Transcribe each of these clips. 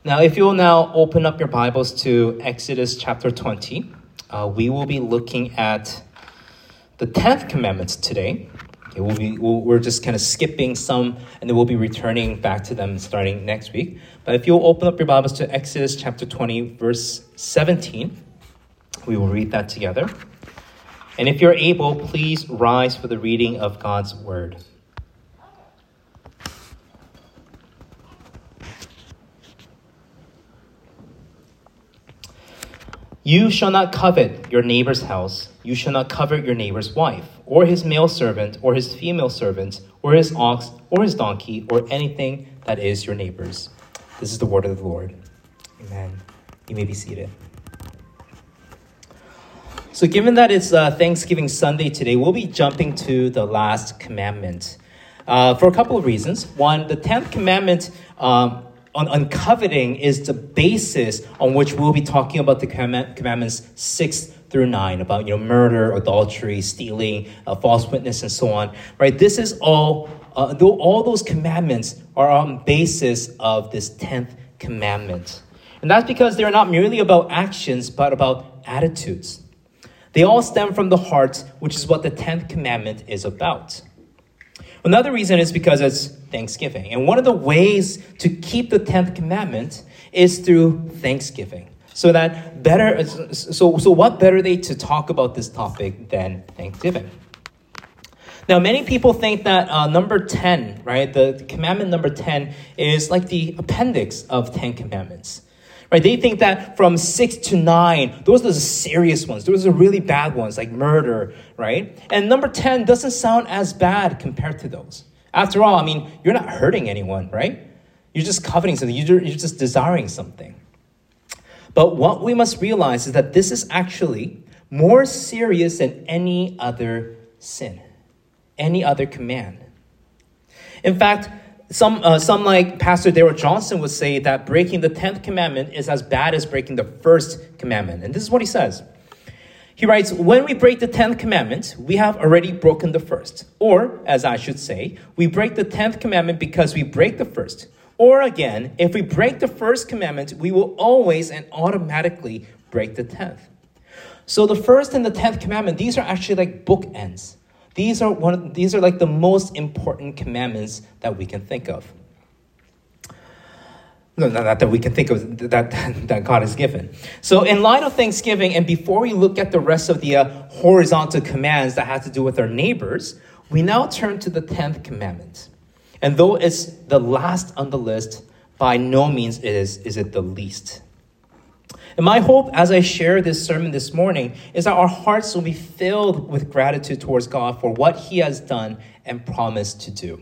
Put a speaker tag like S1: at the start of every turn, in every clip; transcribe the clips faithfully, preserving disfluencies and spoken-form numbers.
S1: Now, if you'll now open up your Bibles to Exodus chapter twenty, uh, we will be looking at the tenth commandment today. Okay, we'll be, we'll, we're just kind of skipping some, and then we'll be returning back to them starting next week. But if you'll open up your Bibles to Exodus chapter twenty, verse seventeen, we will read that together. And if you're able, please rise for the reading of God's word. You shall not covet your neighbor's house. You shall not covet your neighbor's wife, or his male servant, or his female servant, or his ox, or his donkey, or anything that is your neighbor's. This is the word of the Lord. Amen. You may be seated. So given that it's uh, Thanksgiving Sunday today, we'll be jumping to the last commandment uh, for a couple of reasons. One, the tenth commandment um, on, on coveting is the basis on which we'll be talking about the command, commandments six through nine, about, you know, murder, adultery, stealing, uh, false witness, and so on. Right? This is all, uh, though all those commandments are on basis of this tenth commandment. And that's because they're not merely about actions, but about attitudes. They all stem from the heart, which is what the tenth commandment is about. Another reason is because it's Thanksgiving. And one of the ways to keep the tenth commandment is through Thanksgiving. So that better, so, so what better day to talk about this topic than Thanksgiving? Now, many people think that uh, number ten, right, the, the commandment number ten is like the appendix of Ten Commandments. Right, they think that from six to nine, those are the serious ones. Those are really bad ones, like murder, right? And number ten doesn't sound as bad compared to those. After all, I mean, you're not hurting anyone, right? You're just coveting something. You're, you're just desiring something. But what we must realize is that this is actually more serious than any other sin, any other command. In fact, Some, uh, some like Pastor Darrell Johnson would say that breaking the tenth commandment is as bad as breaking the first commandment. And this is what he says. He writes, when we break the tenth commandment, we have already broken the first. Or, as I should say, we break the tenth commandment because we break the first. Or again, if we break the first commandment, we will always and automatically break the tenth. So the first and the tenth commandment, these are actually like bookends. These are one. Of, these are like the most important commandments that we can think of. No, not that we can think of, that, that God has given. So in light of Thanksgiving, and before we look at the rest of the uh, horizontal commands that have to do with our neighbors, we now turn to the tenth commandment. And though it's the last on the list, by no means is, is it the least. And my hope as I share this sermon this morning is that our hearts will be filled with gratitude towards God for what he has done and promised to do.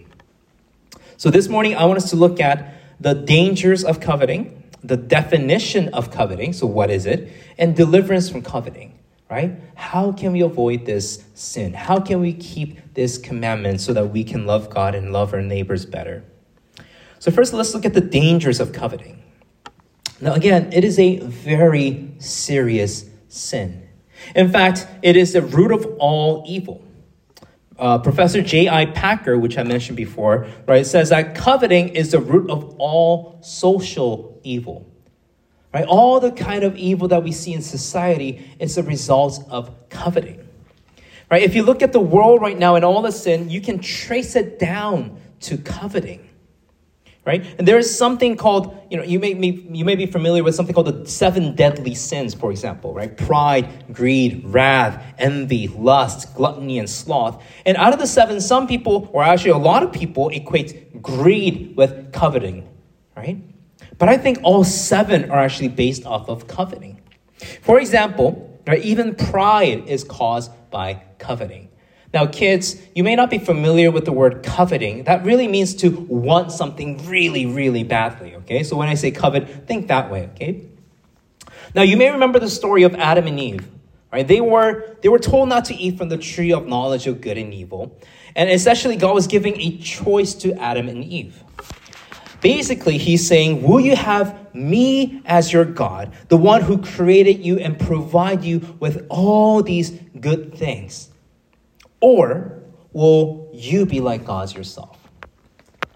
S1: So this morning, I want us to look at the dangers of coveting, the definition of coveting, so what is it, and deliverance from coveting, right? How can we avoid this sin? How can we keep this commandment so that we can love God and love our neighbors better? So first, let's look at the dangers of coveting. Now, again, it is a very serious sin. In fact, it is the root of all evil. Uh, Professor J I Packer, which I mentioned before, right, says that coveting is the root of all social evil. Right? All the kind of evil that we see in society is a result of coveting. Right? If you look at the world right now and all the sin, you can trace it down to coveting. Right? And there is something called, you know, you may, be, you may be familiar with something called the seven deadly sins, for example, right? Pride, greed, wrath, envy, lust, gluttony, and sloth. And out of the seven, some people, or actually a lot of people, equate greed with coveting, right? But I think all seven are actually based off of coveting. For example, right, even pride is caused by coveting. Now, kids, you may not be familiar with the word coveting. That really means to want something really, really badly, okay? So when I say covet, think that way, okay? Now, you may remember the story of Adam and Eve, right? They were, they were told not to eat from the tree of knowledge of good and evil. And essentially, God was giving a choice to Adam and Eve. Basically, he's saying, will you have me as your God, the one who created you and provide you with all these good things? Or will you be like gods yourself?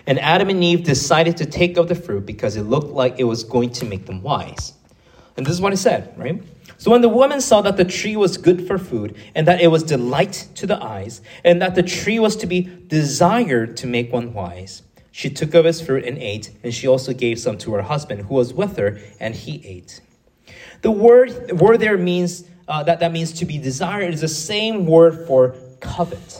S1: And Adam and Eve decided to take of the fruit because it looked like it was going to make them wise. And this is what it said, right? So when the woman saw that the tree was good for food, and that it was delight to the eyes, and that the tree was to be desired to make one wise, she took of its fruit and ate, and she also gave some to her husband who was with her, and he ate. The word word there means uh, that that means to be desired is the same word for covet.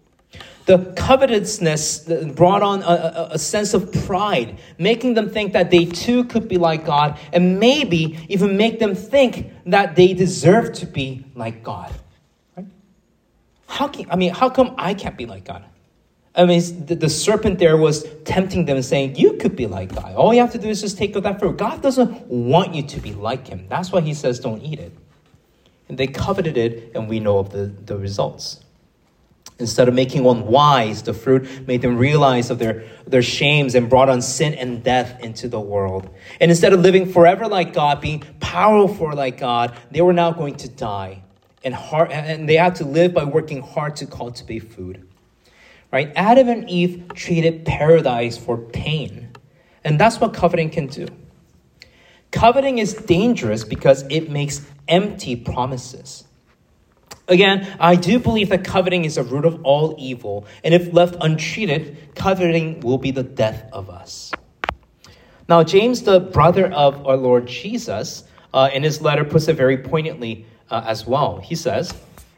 S1: The covetousness brought on a, a, a sense of pride, making them think that they too could be like God, and maybe even make them think that they deserve to be like God. Right? How can, I mean, how come I can't be like God? I mean, the, the serpent there was tempting them and saying, you could be like God. All you have to do is just take of that fruit. God doesn't want you to be like him. That's why he says don't eat it. And they coveted it, and we know of the, the results. Instead of making one wise, the fruit made them realize of their, their shames and brought on sin and death into the world. And instead of living forever like God, being powerful like God, they were now going to die. And, hard, and they had to live by working hard to cultivate food. Right? Adam and Eve traded paradise for pain. And that's what coveting can do. Coveting is dangerous because it makes empty promises. Again, I do believe that coveting is the root of all evil. And if left untreated, coveting will be the death of us. Now, James, the brother of our Lord Jesus, uh, in his letter puts it very poignantly uh, as well. He says,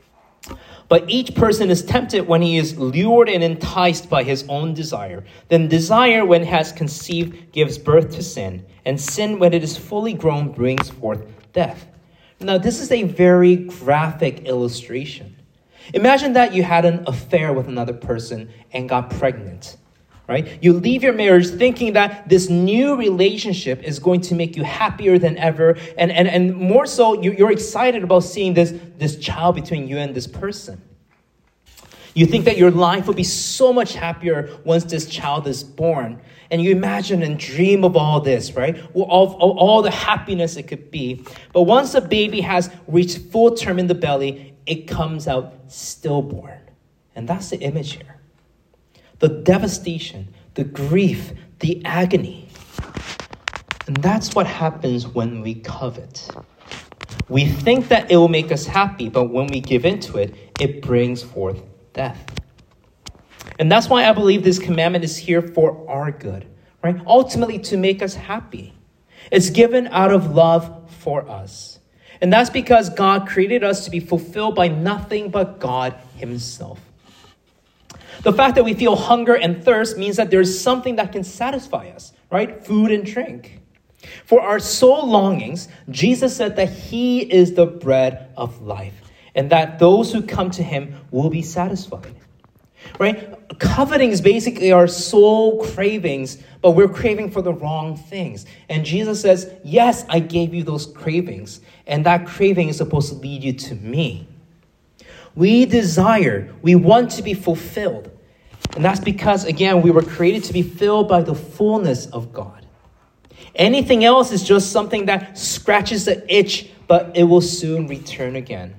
S1: but each person is tempted when he is lured and enticed by his own desire. Then desire, when it has conceived, gives birth to sin. And sin, when it is fully grown, brings forth death. Now, this is a very graphic illustration. Imagine that you had an affair with another person and got pregnant, right? You leave your marriage thinking that this new relationship is going to make you happier than ever. And, and, and more so, you, you're excited about seeing this, this child between you and this person. You think that your life will be so much happier once this child is born. And you imagine and dream of all this, right? All, all, all the happiness it could be. But once the baby has reached full term in the belly, it comes out stillborn. And that's the image here. The devastation, the grief, the agony. And that's what happens when we covet. We think that it will make us happy, but when we give into it, it brings forth death. And that's why I believe this commandment is here for our good, right? Ultimately, to make us happy. It's given out of love for us. And that's because God created us to be fulfilled by nothing but God himself. The fact that we feel hunger and thirst means that there's something that can satisfy us, right? Food and drink. For our soul longings, Jesus said that he is the bread of life, and that those who come to him will be satisfied. Right? Coveting is basically our soul cravings, but we're craving for the wrong things. And Jesus says, yes, I gave you those cravings, and that craving is supposed to lead you to me. We desire, we want to be fulfilled. And that's because, again, we were created to be filled by the fullness of God. Anything else is just something that scratches the itch, but it will soon return again.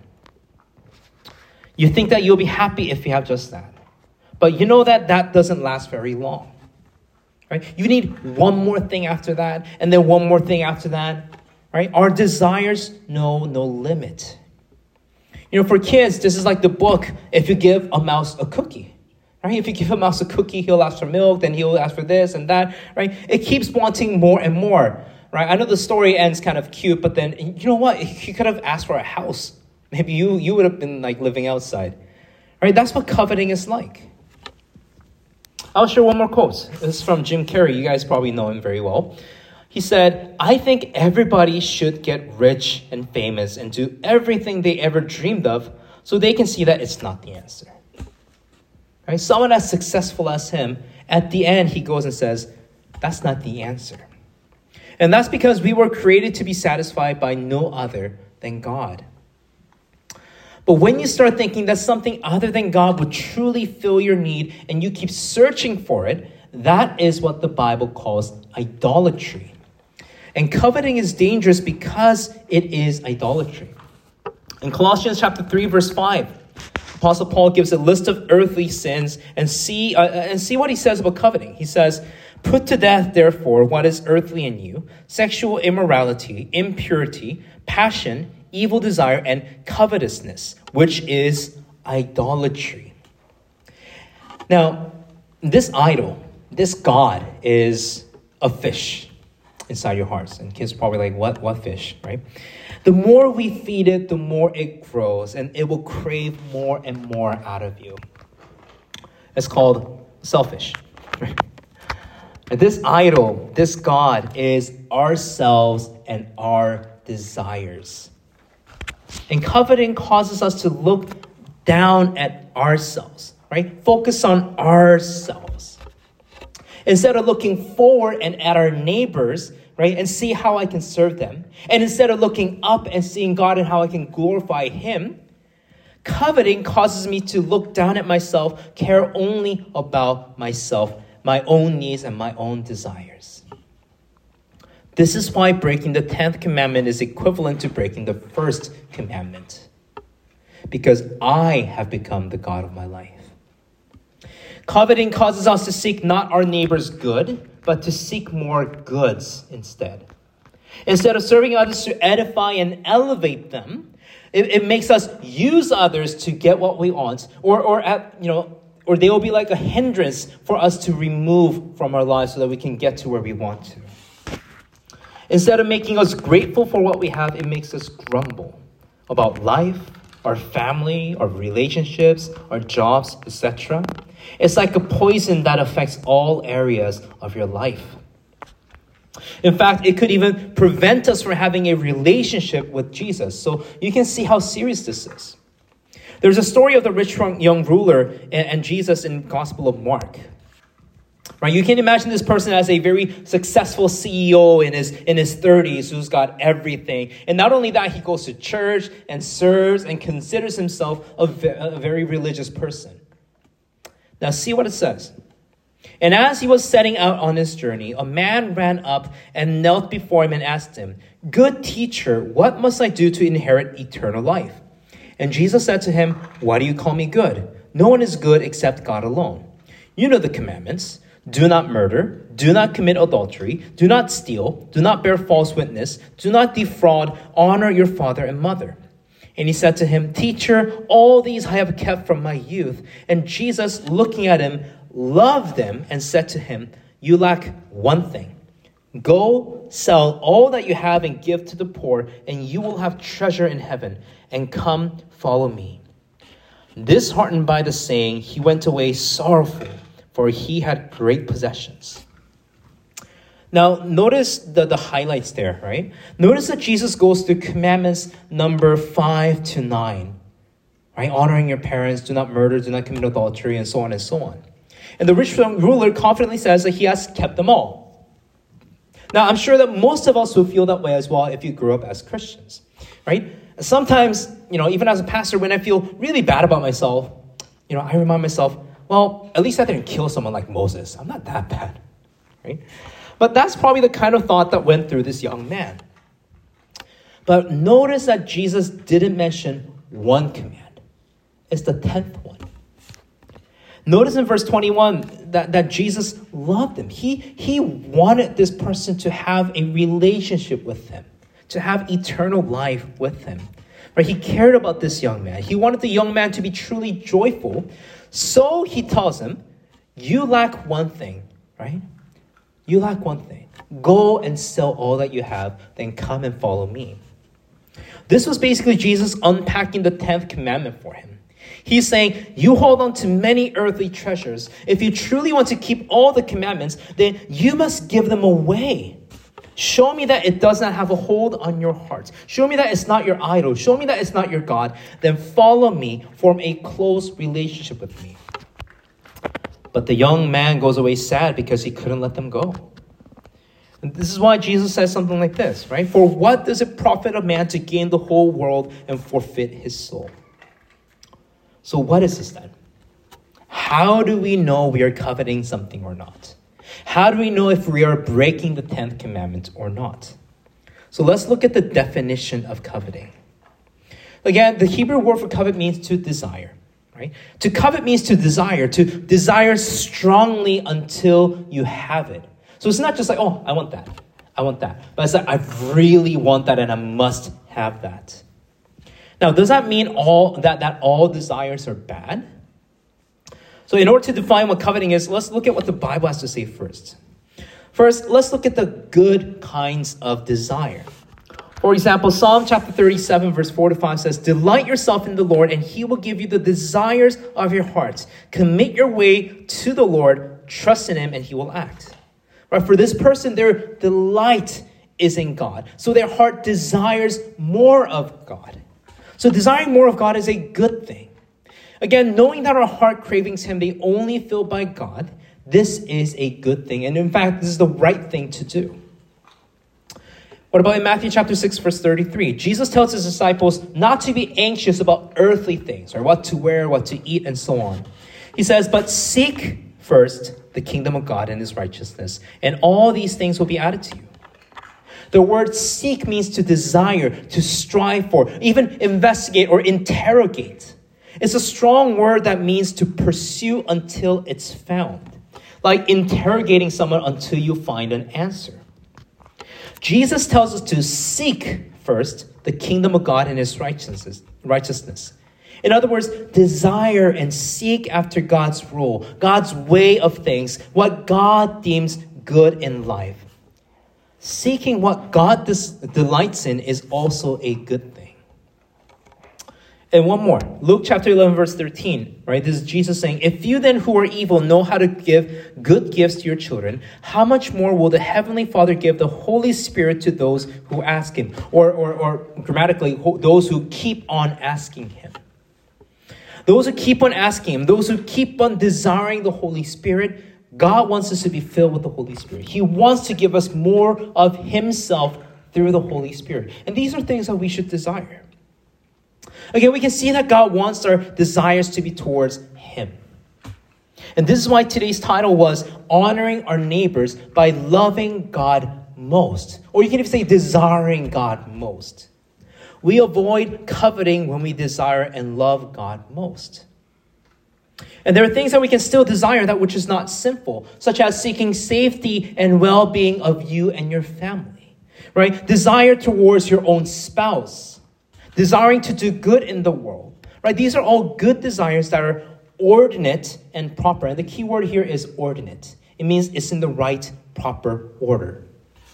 S1: You think that you'll be happy if you have just that. But you know that that doesn't last very long. Right? You need one more thing after that, and then one more thing after that. Right? Our desires know no limit. You know, for kids, this is like the book, if you give a mouse a cookie. Right? If you give a mouse a cookie, he'll ask for milk, then he'll ask for this and that. Right? It keeps wanting more and more. Right? I know the story ends kind of cute, but then, you know what? He could have asked for a house. Maybe you, you would have been like living outside. Right? That's what coveting is like. I'll share one more quote. This is from Jim Carrey. You guys probably know him very well. He said, I think everybody should get rich and famous and do everything they ever dreamed of so they can see that it's not the answer. Right? Someone as successful as him, at the end, he goes and says, that's not the answer. And that's because we were created to be satisfied by no other than God. But when you start thinking that something other than God would truly fill your need and you keep searching for it, that is what the Bible calls idolatry. And coveting is dangerous because it is idolatry. In Colossians chapter three, verse five, Apostle Paul gives a list of earthly sins and see, uh, and see what he says about coveting. He says, "Put to death, therefore, what is earthly in you, sexual immorality, impurity, passion, evil desire, and covetousness, which is idolatry." Now, this idol, this God, is a fish inside your hearts. And kids are probably like, what, what fish, right? The more we feed it, the more it grows, and it will crave more and more out of you. It's called selfish. And this idol, this God, is ourselves and our desires. And coveting causes us to look down at ourselves, right? Focus on ourselves. Instead of looking forward and at our neighbors, right, and see how I can serve them. And instead of looking up and seeing God and how I can glorify Him, coveting causes me to look down at myself, care only about myself, my own needs and my own desires. This is why breaking the tenth commandment is equivalent to breaking the first commandment. Because I have become the God of my life. Coveting causes us to seek not our neighbor's good, but to seek more goods instead. Instead of serving others to edify and elevate them, it, it makes us use others to get what we want, or or at, you know, or they will be like a hindrance for us to remove from our lives so that we can get to where we want to. Instead of making us grateful for what we have, it makes us grumble about life, our family, our relationships, our jobs, et cetera. It's like a poison that affects all areas of your life. In fact, it could even prevent us from having a relationship with Jesus. So you can see how serious this is. There's a story of the rich young ruler and Jesus in Gospel of Mark. Right? You can imagine this person as a very successful C E O in his in his thirties who's got everything. And not only that, he goes to church and serves and considers himself a, ve- a very religious person. Now see what it says. "And as he was setting out on his journey, a man ran up and knelt before him and asked him, 'Good teacher, what must I do to inherit eternal life?' And Jesus said to him, 'Why do you call me good? No one is good except God alone. You know the commandments. Do not murder, do not commit adultery, do not steal, do not bear false witness, do not defraud, honor your father and mother.' And he said to him, 'Teacher, all these I have kept from my youth.' And Jesus, looking at him, loved him and said to him, 'You lack one thing. Go, sell all that you have and give to the poor, and you will have treasure in heaven. And come, follow me.' Disheartened by the saying, he went away sorrowful, for he had great possessions." Now, notice the, the highlights there, right? Notice that Jesus goes through commandments number five to nine, right? Honoring your parents, do not murder, do not commit adultery, and so on and so on. And the rich ruler confidently says that he has kept them all. Now, I'm sure that most of us will feel that way as well if you grew up as Christians, right? Sometimes, you know, even as a pastor, when I feel really bad about myself, you know, I remind myself, well, at least I didn't kill someone like Moses. I'm not that bad, right? But that's probably the kind of thought that went through this young man. But notice that Jesus didn't mention one command. It's the tenth one. Notice in verse twenty-one that, that Jesus loved him. He, he wanted this person to have a relationship with him, to have eternal life with him. Right? He cared about this young man. He wanted the young man to be truly joyful. So he tells him, you lack one thing, right? You lack one thing. Go and sell all that you have, then come and follow me. This was basically Jesus unpacking the tenth commandment for him. He's saying, you hold on to many earthly treasures. If you truly want to keep all the commandments, then you must give them away. Show me that it does not have a hold on your heart. Show me that it's not your idol. Show me that it's not your God. Then follow me, form a close relationship with me. But the young man goes away sad because he couldn't let them go. And this is why Jesus says something like this, right? For what does it profit a man to gain the whole world and forfeit his soul? So what is this then? How do we know we are coveting something or not? How do we know if we are breaking the tenth commandment or not? So let's look at the definition of coveting. Again, the Hebrew word for covet means to desire. right? To covet means to desire, to desire strongly until you have it. So it's not just like, oh, I want that. I want that. But it's like, I really want that and I must have that. Now, does that mean all that, that all desires are bad? So in order to define what coveting is, let's look at what the Bible has to say first. First, let's look at the good kinds of desire. For example, Psalm chapter thirty-seven, verse four to five says, "Delight yourself in the Lord, and he will give you the desires of your heart. Commit your way to the Lord, trust in him, and he will act." Right? For this person, their delight is in God. So their heart desires more of God. So desiring more of God is a good thing. Again, knowing that our heart cravings him, they only filled by God, this is a good thing. And in fact, this is the right thing to do. What about in Matthew chapter six, verse thirty-three? Jesus tells his disciples not to be anxious about earthly things, or what to wear, what to eat, and so on. He says, but seek first the kingdom of God and his righteousness, and all these things will be added to you. The word seek means to desire, to strive for, even investigate or interrogate. It's a strong word that means to pursue until it's found, like interrogating someone until you find an answer. Jesus tells us to seek first the kingdom of God and his righteousness. righteousness. In other words, desire and seek after God's rule, God's way of things, what God deems good in life. Seeking what God dis- delights in is also a good thing. And one more, Luke chapter eleven, verse thirteen, right? This is Jesus saying, "If you then who are evil know how to give good gifts to your children, how much more will the Heavenly Father give the Holy Spirit to those who ask him?" Or, or, or grammatically, those who keep on asking him. Those who keep on asking him, those who keep on desiring the Holy Spirit, God wants us to be filled with the Holy Spirit. He wants to give us more of himself through the Holy Spirit. And these are things that we should desire. Again, we can see that God wants our desires to be towards him. And this is why today's title was Honoring Our Neighbors by Loving God Most. Or you can even say Desiring God Most. We avoid coveting when we desire and love God most. And there are things that we can still desire that which is not sinful, such as seeking safety and well-being of you and your family, right? Desire towards your own spouse, desiring to do good in the world, right? These are all good desires that are ordinate and proper. And the key word here is ordinate. It means it's in the right, proper order.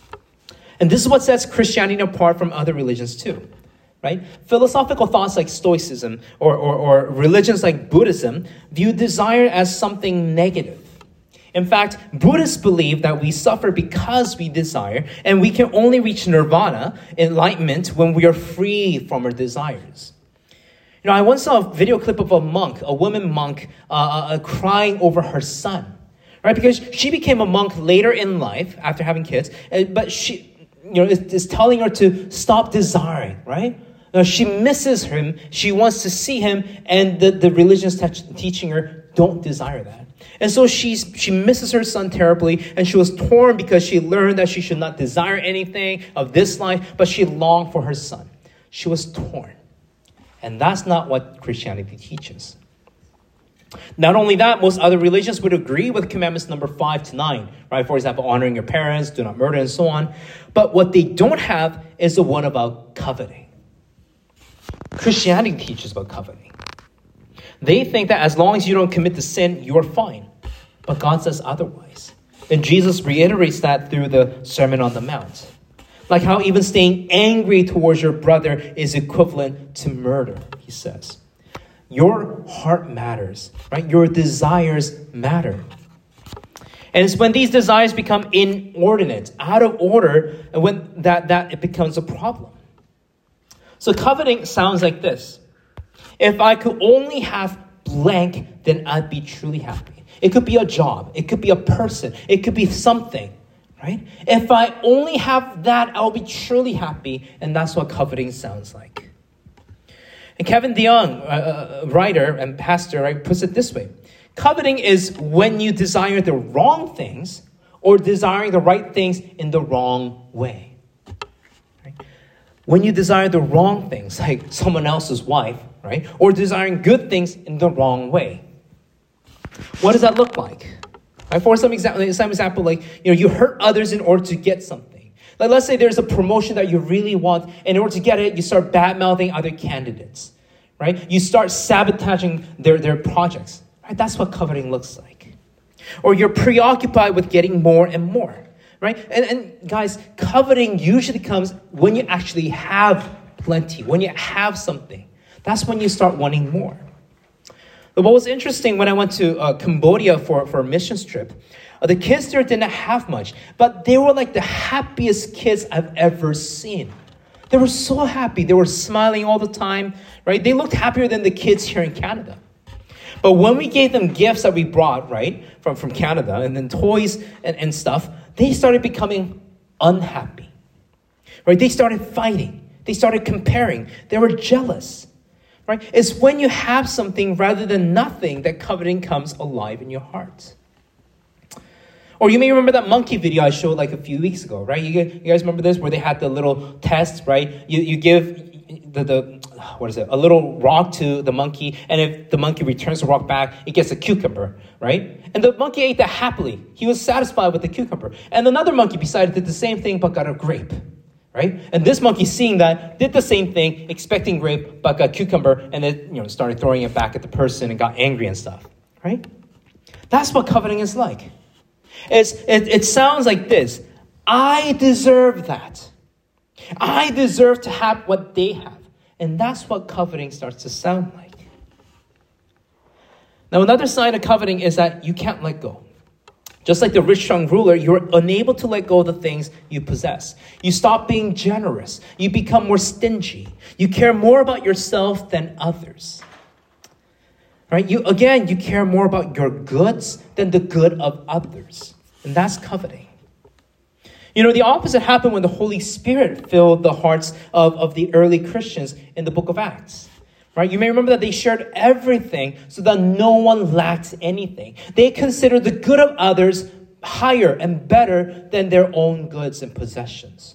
S1: And this is what sets Christianity apart from other religions too. Right? Philosophical thoughts like Stoicism or, or, or religions like Buddhism view desire as something negative. In fact, Buddhists believe that we suffer because we desire, and we can only reach nirvana, enlightenment, when we are free from our desires. You know, I once saw a video clip of a monk, a woman monk, uh, uh, crying over her son, right? Because she became a monk later in life after having kids, but she, you know, is, is telling her to stop desiring, right? Now, she misses him. She wants to see him. And the, the religion's te- teaching her, don't desire that. And so she's, she misses her son terribly. And she was torn because she learned that she should not desire anything of this life. But she longed for her son. She was torn. And that's not what Christianity teaches. Not only that, most other religions would agree with commandments number five to nine, right? For example, honoring your parents, do not murder, and so on. But what they don't have is the one about coveting. Christianity teaches about coveting. They think that as long as you don't commit the sin, you're fine. But God says otherwise. And Jesus reiterates that through the Sermon on the Mount. Like how even staying angry towards your brother is equivalent to murder, he says. Your heart matters, right? Your desires matter. And it's when these desires become inordinate, out of order, and when that, that it becomes a problem. So coveting sounds like this. If I could only have blank, then I'd be truly happy. It could be a job. It could be a person. It could be something, right? If I only have that, I'll be truly happy. And that's what coveting sounds like. And Kevin DeYoung, a writer and pastor, right, puts it this way. Coveting is when you desire the wrong things or desiring the right things in the wrong way. when you desire the wrong things, like someone else's wife, right? Or desiring good things in the wrong way. What does that look like? Right? For some example, some example, like, you know, you hurt others in order to get something. Like, let's say there's a promotion that you really want, and in order to get it, you start bad-mouthing other candidates, right? You start sabotaging their, their projects, right? That's what coveting looks like. Or you're preoccupied with getting more and more, right? And, and guys, coveting usually comes when you actually have plenty, when you have something. That's when you start wanting more. But what was interesting when I went to uh, Cambodia for, for a missions trip, uh, the kids there didn't have much, but they were like the happiest kids I've ever seen. They were so happy. They were smiling all the time, right? They looked happier than the kids here in Canada. But when we gave them gifts that we brought, right, from, from Canada, and then toys and, and stuff, they started becoming unhappy, right? They started fighting. They started comparing. They were jealous, right? It's when you have something rather than nothing that coveting comes alive in your heart. Or you may remember that monkey video I showed like a few weeks ago, right? You, you guys remember this, where they had the little test, right? You, you give the, the, what is it, a little rock to the monkey, and if the monkey returns the rock back, it gets a cucumber, right? And the monkey ate that happily. He was satisfied with the cucumber. And another monkey beside it did the same thing, but got a grape, right? And this monkey, seeing that, did the same thing, expecting grape, but got cucumber, and then, you know, started throwing it back at the person and got angry and stuff, right? That's what coveting is like. It's, it, it sounds like this. I deserve that. I deserve to have what they have. And that's what coveting starts to sound like. Now, another sign of coveting is that you can't let go. Just like the rich young ruler, you're unable to let go of the things you possess. You stop being generous. You become more stingy. You care more about yourself than others. Right? You, again, you care more about your goods than the good of others. And that's coveting. You know, the opposite happened when the Holy Spirit filled the hearts of, of the early Christians in the book of Acts. Right? You may remember that they shared everything so that no one lacked anything. They considered the good of others higher and better than their own goods and possessions.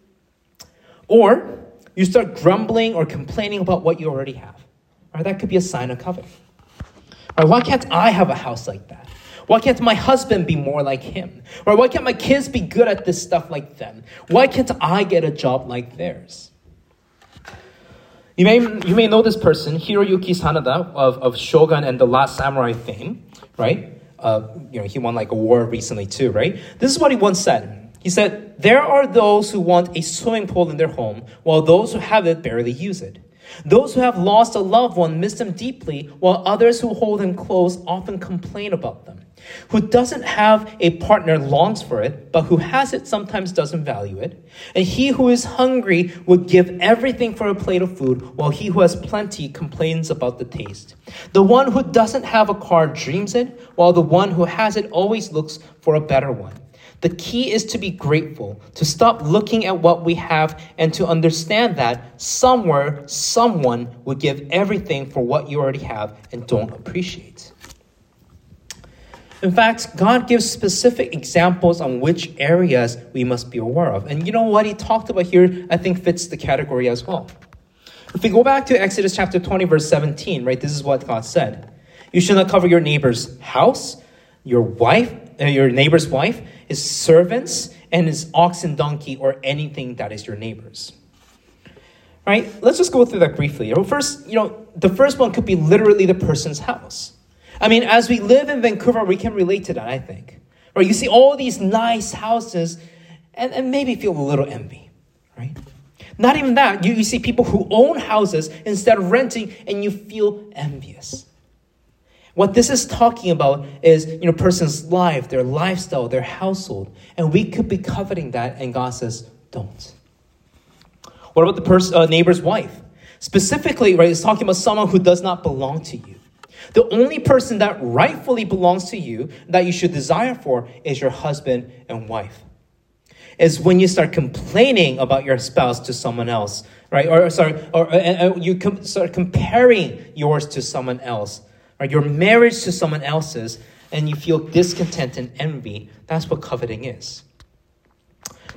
S1: Or you start grumbling or complaining about what you already have. Right? That could be a sign of coveting. Right? Why can't I have a house like that? Why can't my husband be more like him? Or why can't my kids be good at this stuff like them? Why can't I get a job like theirs? You may you may know this person, Hiroyuki Sanada of, of Shogun and the Last Samurai fame, right? Uh, you know, he won like a war recently too, right? This is what he once said. He said, "There are those who want a swimming pool in their home, while those who have it barely use it. Those who have lost a loved one miss them deeply, while others who hold them close often complain about them. Who doesn't have a partner longs for it, but who has it sometimes doesn't value it. And he who is hungry would give everything for a plate of food, while he who has plenty complains about the taste. The one who doesn't have a car dreams it, while the one who has it always looks for a better one. The key is to be grateful, to stop looking at what we have, and to understand that somewhere, someone would give everything for what you already have and don't appreciate." In fact, God gives specific examples on which areas we must be aware of. And you know what he talked about here, I think fits the category as well. If we go back to Exodus chapter twenty, verse seventeen, right, this is what God said. "You shall not cover your neighbor's house, your wife, uh, your neighbor's wife, his servants, and his ox and donkey, or anything that is your neighbor's." Right? Let's just go through that briefly. First, you know, the first one could be literally the person's house. I mean, as we live in Vancouver, we can relate to that, I think. Right? You see all these nice houses and, and maybe feel a little envy, right? Not even that. You, you see people who own houses instead of renting, and you feel envious. What this is talking about is, you know, person's life, their lifestyle, their household. And we could be coveting that, and God says, don't. What about the pers- uh, neighbor's wife? Specifically, right, it's talking about someone who does not belong to you. The only person that rightfully belongs to you, that you should desire for, is your husband and wife. Is when you start complaining about your spouse to someone else, right? Or sorry, or uh, you com- start comparing yours to someone else, or your marriage to someone else's, and you feel discontent and envy. That's what coveting is.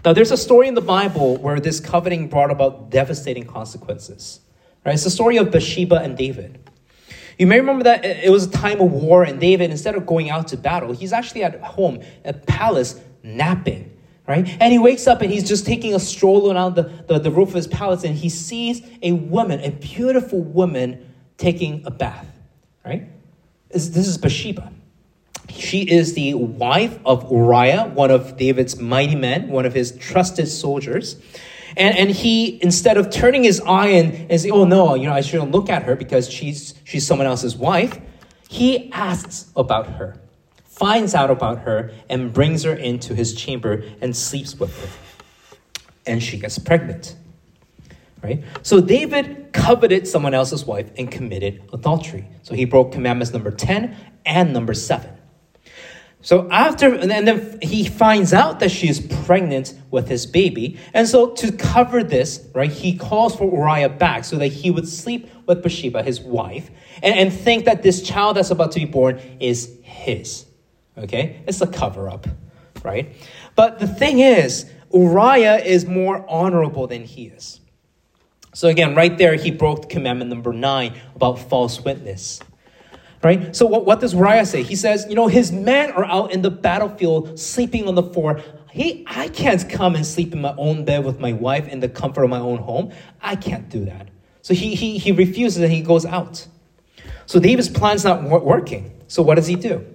S1: Now, there's a story in the Bible where this coveting brought about devastating consequences. Right? It's the story of Bathsheba and David. You may remember that it was a time of war, and David, instead of going out to battle, he's actually at home, at the palace, napping. Right? And he wakes up and he's just taking a stroll around the, the, the roof of his palace, and he sees a woman, a beautiful woman, taking a bath. Right? This, this is Bathsheba. She is the wife of Uriah, one of David's mighty men, one of his trusted soldiers. And, and he, instead of turning his eye and, and saying, oh no, you know, I shouldn't look at her because she's, she's someone else's wife, he asks about her, finds out about her, and brings her into his chamber and sleeps with her. And she gets pregnant. Right? So David coveted someone else's wife and committed adultery. So he broke commandments number ten and number seven. So after, and then he finds out that she is pregnant with his baby. And so to cover this, right, he calls for Uriah back so that he would sleep with Bathsheba, his wife, and, and think that this child that's about to be born is his. Okay? It's a cover-up, right? But the thing is, Uriah is more honorable than he is. So again, right there, he broke commandment number nine about false witness. Right? So what, what does Uriah say? He says, you know, his men are out in the battlefield sleeping on the floor. He, I can't come and sleep in my own bed with my wife in the comfort of my own home. I can't do that. So he, he, he refuses and he goes out. So David's plan's not working. So what does he do?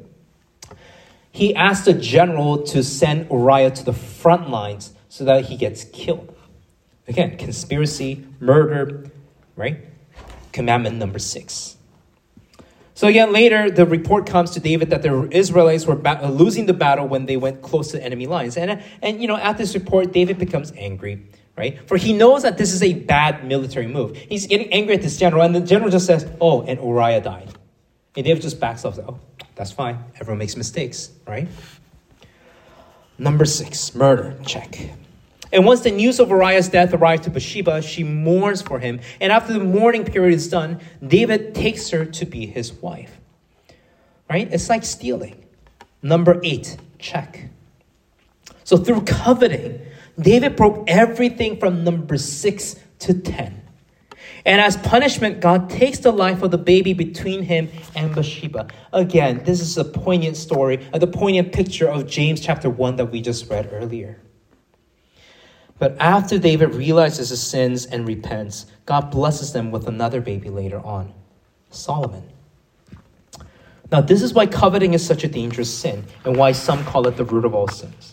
S1: He asks the general to send Uriah to the front lines so that he gets killed. Again, conspiracy, murder, right? Commandment number six. So again, later, the report comes to David that the Israelites were ba- losing the battle when they went close to enemy lines. And, and, you know, at this report, David becomes angry, right? For he knows that this is a bad military move. He's getting angry at this general, and the general just says, oh, and Uriah died. And David just backs off, oh, that's fine. Everyone makes mistakes, right? Number six, murder, check. And once the news of Uriah's death arrived to Bathsheba, she mourns for him. And after the mourning period is done, David takes her to be his wife. Right? It's like stealing. Number eight, check. So through coveting, David broke everything from number six to ten. And as punishment, God takes the life of the baby between him and Bathsheba. Again, this is a poignant story, uh, the poignant picture of James chapter one that we just read earlier. But after David realizes his sins and repents, God blesses them with another baby later on, Solomon. Now, this is why coveting is such a dangerous sin and why some call it the root of all sins.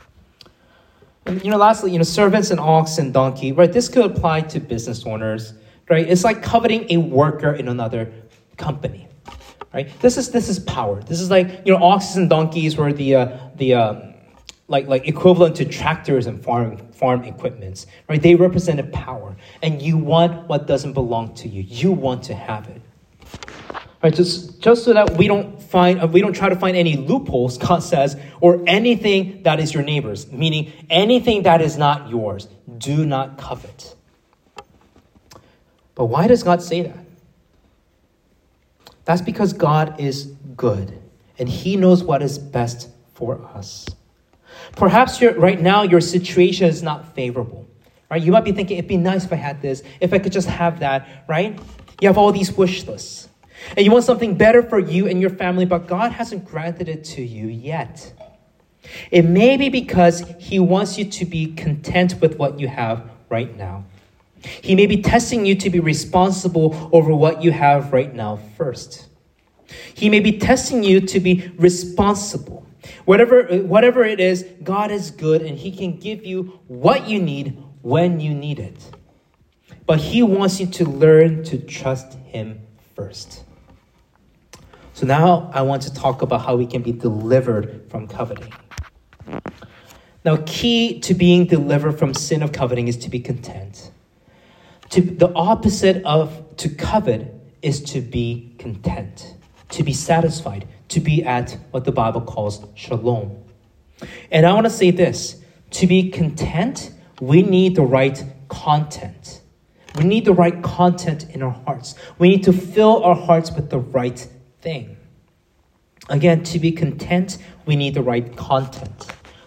S1: And, you know, lastly, you know, servants and ox and donkey, right? This could apply to business owners, right? It's like coveting a worker in another company, right? This is this is power. This is like, you know, oxes and donkeys were the uh, the uh, like like equivalent to tractors and farm farm equipments, right? They represented power, and you want what doesn't belong to you. You want to have it, right? Just just so that we don't find uh, we don't try to find any loopholes, God says, or anything that is your neighbor's, meaning anything that is not yours. Do not covet. But why does God say that? That's because God is good, and He knows what is best for us. Perhaps you're, right now your situation is not favorable, right? You might be thinking, it'd be nice if I had this, if I could just have that, right? You have all these wish lists, and you want something better for you and your family, but God hasn't granted it to you yet. It may be because He wants you to be content with what you have right now. He may be testing you to be responsible over what you have right now first. He may be testing you to be responsible. Whatever, whatever it is, God is good and He can give you what you need when you need it. But He wants you to learn to trust Him first. So now I want to talk about how we can be delivered from coveting. Now, key to being delivered from sin of coveting is to be content. To, the opposite of to covet is to be content, to be satisfied, to be at what the Bible calls shalom. And I want to say this, to be content, we need the right content. We need the right content in our hearts. We need to fill our hearts with the right thing. Again, to be content, we need the right content.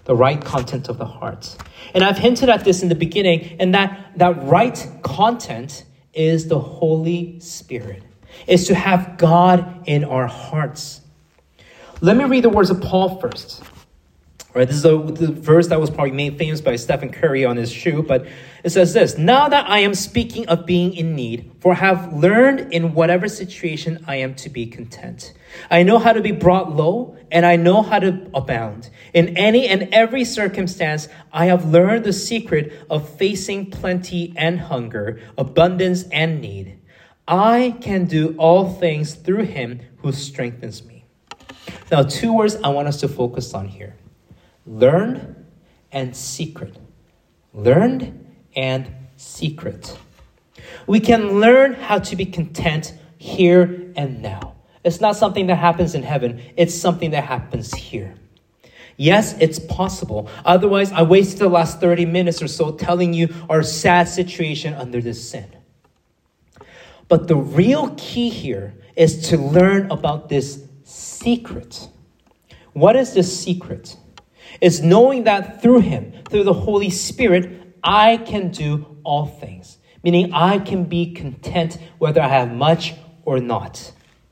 S1: the right content of the heart. And I've hinted at this in the beginning, and that, that right content is the Holy Spirit. It's to have God in our hearts. Let me read the words of Paul first. Right, this is a, the verse that was probably made famous by Stephen Curry on his shoe, but it says this: "Now that I am speaking of being in need, for I have learned in whatever situation I am to be content. I know how to be brought low, and I know how to abound. In any and every circumstance, I have learned the secret of facing plenty and hunger, abundance and need. I can do all things through him who strengthens me." Now, two words I want us to focus on here. Learned and secret. Learned and secret. We can learn how to be content here and now. It's not something that happens in heaven. It's something that happens here. Yes, it's possible. Otherwise, I wasted the last thirty minutes or so telling you our sad situation under this sin. But the real key here is to learn about this secret. What is this secret? It's knowing that through him, through the Holy Spirit, I can do all things. Meaning I can be content whether I have much or not.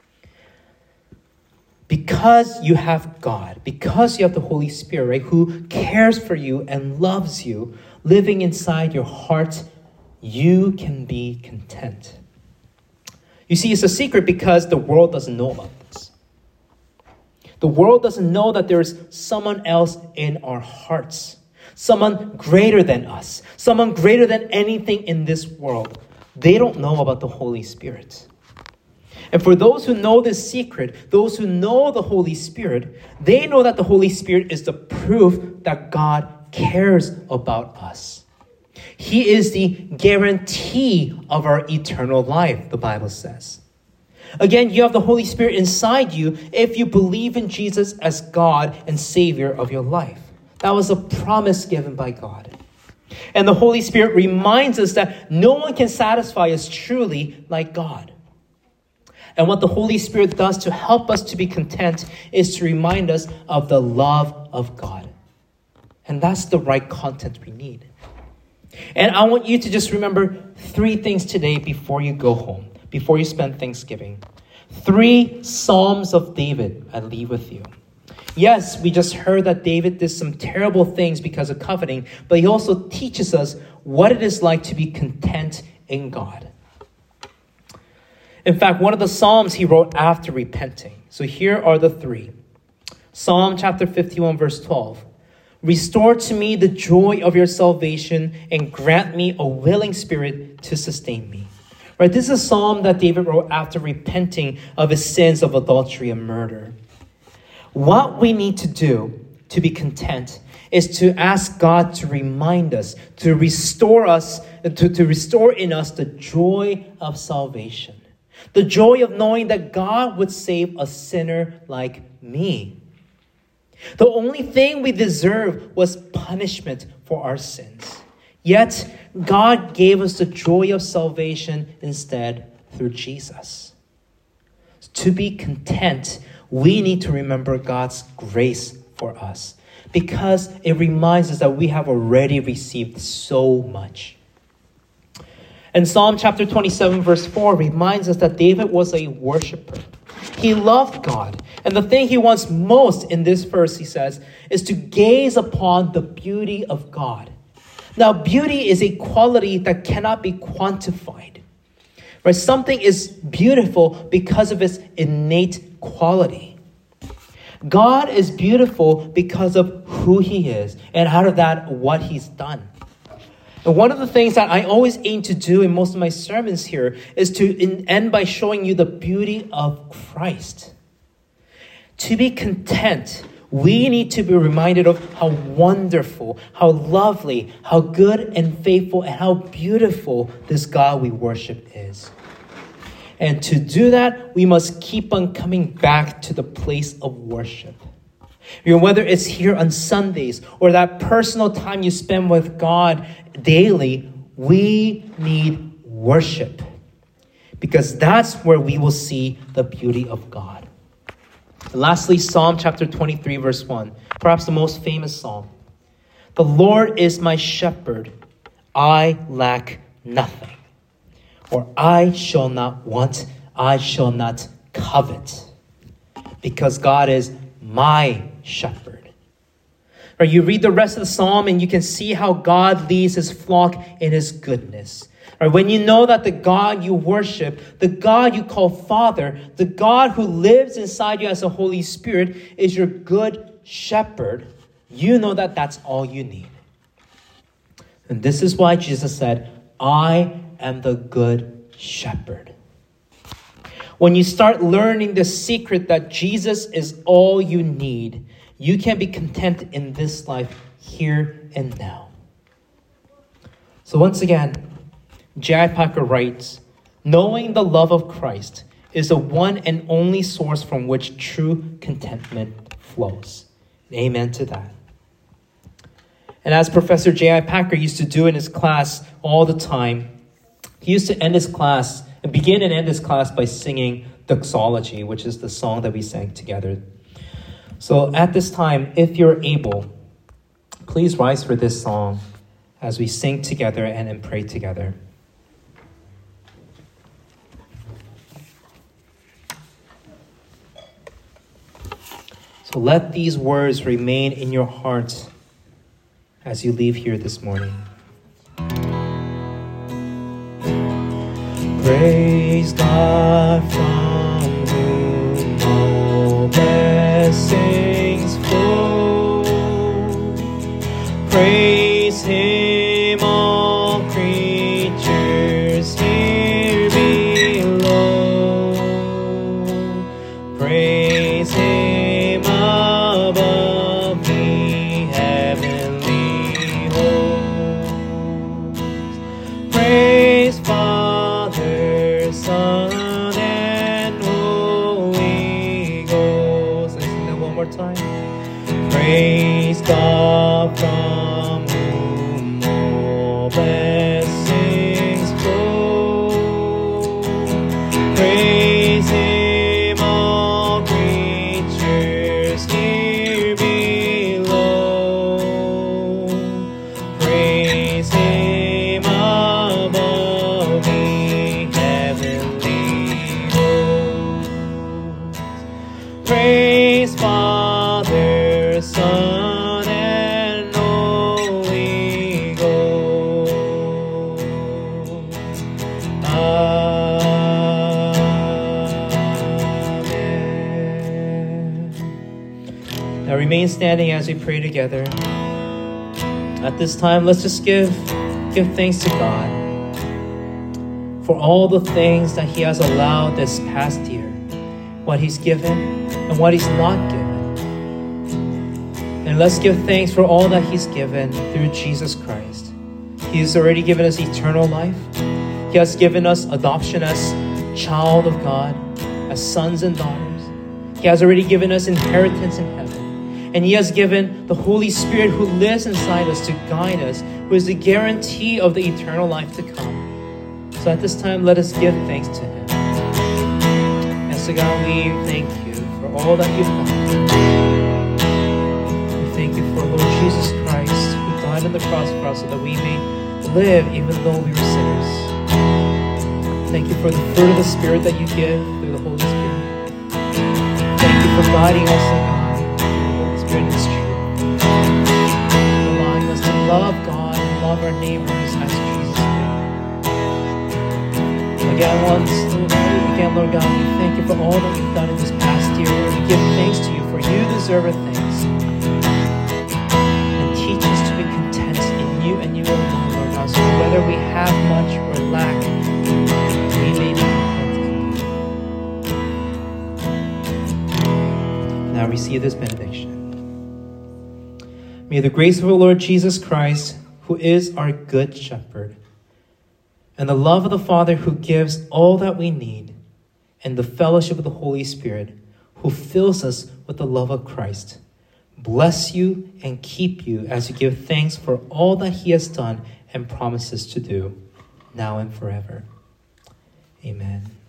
S1: Because you have God, because you have the Holy Spirit, right, who cares for you and loves you, living inside your heart, you can be content. You see, it's a secret because the world doesn't know about this. The world doesn't know that there's someone else in our hearts. Someone greater than us. Someone greater than anything in this world. They don't know about the Holy Spirit. And for those who know this secret, those who know the Holy Spirit, they know that the Holy Spirit is the proof that God cares about us. He is the guarantee of our eternal life, the Bible says. Again, you have the Holy Spirit inside you if you believe in Jesus as God and Savior of your life. That was a promise given by God. And the Holy Spirit reminds us that no one can satisfy us truly like God. And what the Holy Spirit does to help us to be content is to remind us of the love of God. And that's the right content we need. And I want you to just remember three things today before you go home, before you spend Thanksgiving. Three Psalms of David I leave with you. Yes, we just heard that David did some terrible things because of coveting, but he also teaches us what it is like to be content in God. In fact, one of the Psalms he wrote after repenting. So here are the three. Psalm chapter fifty-one, verse twelve. "Restore to me the joy of your salvation and grant me a willing spirit to sustain me." Right? This is a psalm that David wrote after repenting of his sins of adultery and murder. What we need to do to be content is to ask God to remind us, to restore us, to, to restore in us the joy of salvation. The joy of knowing that God would save a sinner like me. The only thing we deserve was punishment for our sins. Yet, God gave us the joy of salvation instead through Jesus. To be content, we need to remember God's grace for us because it reminds us that we have already received so much. And Psalm chapter twenty-seven, verse four reminds us that David was a worshiper. He loved God. And the thing he wants most in this verse, he says, is to gaze upon the beauty of God. Now, beauty is a quality that cannot be quantified. Right? Something is beautiful because of its innate quality. God is beautiful because of who he is, and out of that, what he's done. And one of the things that I always aim to do in most of my sermons here is to end by showing you the beauty of Christ. To be content, we need to be reminded of how wonderful, how lovely, how good and faithful, and how beautiful this God we worship is. And to do that, we must keep on coming back to the place of worship. You know, whether it's here on Sundays or that personal time you spend with God daily, we need worship. Because that's where we will see the beauty of God. And lastly, Psalm chapter twenty-three, verse one. Perhaps the most famous psalm. The Lord is my shepherd. I lack nothing. Or I shall not want, I shall not covet. Because God is my shepherd. Right, you read the rest of the psalm and you can see how God leads his flock in his goodness. Right, when you know that the God you worship, the God you call Father, the God who lives inside you as the Holy Spirit is your good shepherd, you know that that's all you need. And this is why Jesus said, I am the good shepherd. When you start learning the secret that Jesus is all you need, you can be content in this life here and now. So once again, J I. Packer writes, knowing the love of Christ is the one and only source from which true contentment flows. Amen to that. And as Professor J I. Packer used to do in his class all the time, he used to end his class and begin and end his class by singing Doxology, which is the song that we sang together. So at this time, if you're able, please rise for this song as we sing together and, and pray together. So let these words remain in your heart as you leave here this morning. Praise God from whom all blessings flow. Praise him, all creatures here below. Praise him above the heavenly hosts. Praise Father, Son, and Holy Ghost. Let's sing that one more time. Praise God from whom all blessings flow. Praise him, all creatures here below. Praise him above the heavenly hosts. Praise Father, Son, and Holy Ghost. Amen. Now remain standing as we pray together. At this time, let's just give, give thanks to God for all the things that he has allowed this past year, what he's given and what he's not given. And let's give thanks for all that he's given through Jesus Christ. He has already given us eternal life. He has given us adoption as child of God, as sons and daughters. He has already given us inheritance in heaven. And he has given the Holy Spirit who lives inside us to guide us, who is the guarantee of the eternal life to come. So at this time, let us give thanks to him. And so God, we thank you for all that you've done. We thank you for Lord Jesus Christ, who died on the cross for us so that we may live even though we were sinners. Thank you for the fruit of the Spirit that you give through the Holy Spirit. Thank you for guiding us, oh God, through the Holy Spirit is true. Allowing us to love God and love our neighbors as Jesus did. Again, once, again, Lord God, we thank you for all that you've done in this past year. Lord, we give thanks to you for you deserve our thanks. And teach us to be content in you and you alone, Lord God. So whether we have much or lack, we may be content. Now receive this benediction. May the grace of our Lord Jesus Christ, who is our good shepherd, and the love of the Father who gives all that we need, and the fellowship of the Holy Spirit who fills us with the love of Christ, bless you and keep you as you give thanks for all that he has done and promises to do, now and forever. Amen.